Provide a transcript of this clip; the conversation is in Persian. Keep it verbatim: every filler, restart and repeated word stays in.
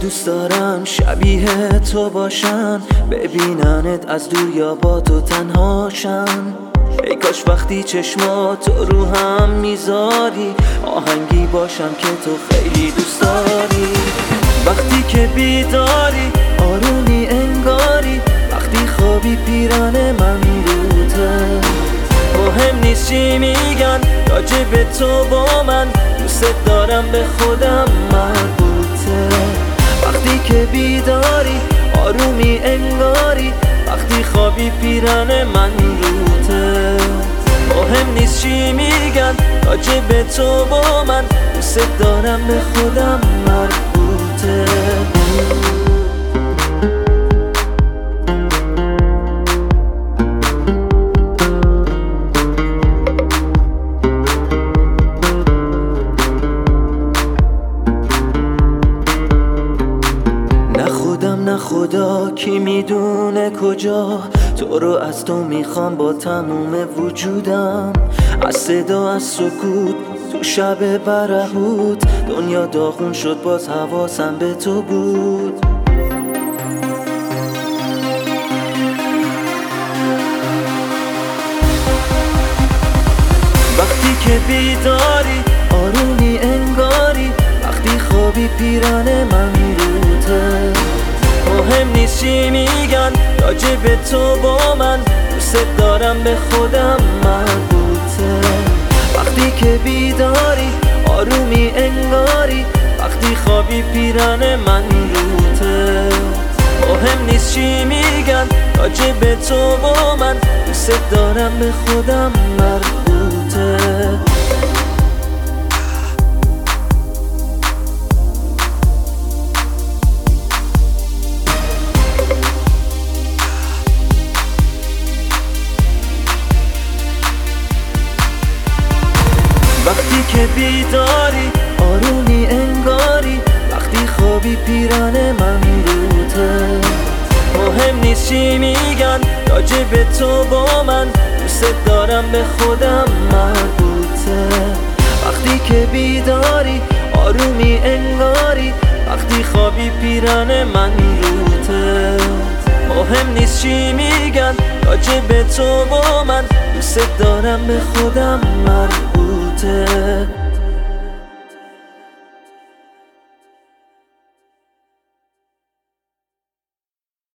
دوست دارم شبیه تو باشن، ببیننت از دور یا با تو تنهاشن. ای کاش وقتی چشماتو رو هم میذاری آهنگی باشم که تو خیلی دوست داری. وقتی که بیداری آرومی انگاری، وقتی خوابی پیران من روته. مهم نیست چی میگن راجب تو با من، دوست دارم به خودم مربوطه. وقتی که بیداری آرومی انگاری، وقتی خوابی پیران من روته. مهم نیست چی میگن راجب تو با من، دوست دارم به خودم مربوطه. نه خدا کی میدونه کجا، تو رو از تو میخوام با تموم وجودم. از صدا از سکوت تو شب برهوت، دنیا داغون شد باز حواسم به تو بود. وقتی که بیداری آرومی انگاری، وقتی خوابی پیران من روته. مهم نیست چی میگن راجب تو با من، دوست دارم به خودم مربوطه. وقتی که بیداری آرومی انگاری، وقتی خوابی پیران من روته. مهم نیست چی میگن راجب تو با من، دوست دارم به خودم مربوطه. وقتی که بیداری آرومی انگاری، وقتی خوابی پیران من روته. مهم نیست چی میگن راجب تو با من، دوست دارم به خودم مربوطه. وقتی که بیداری آرومی انگاری، وقتی خوابی پیران من روته. مهم نیست چی میگن راجب تو با من، دوست دارم به خودم مربوطه.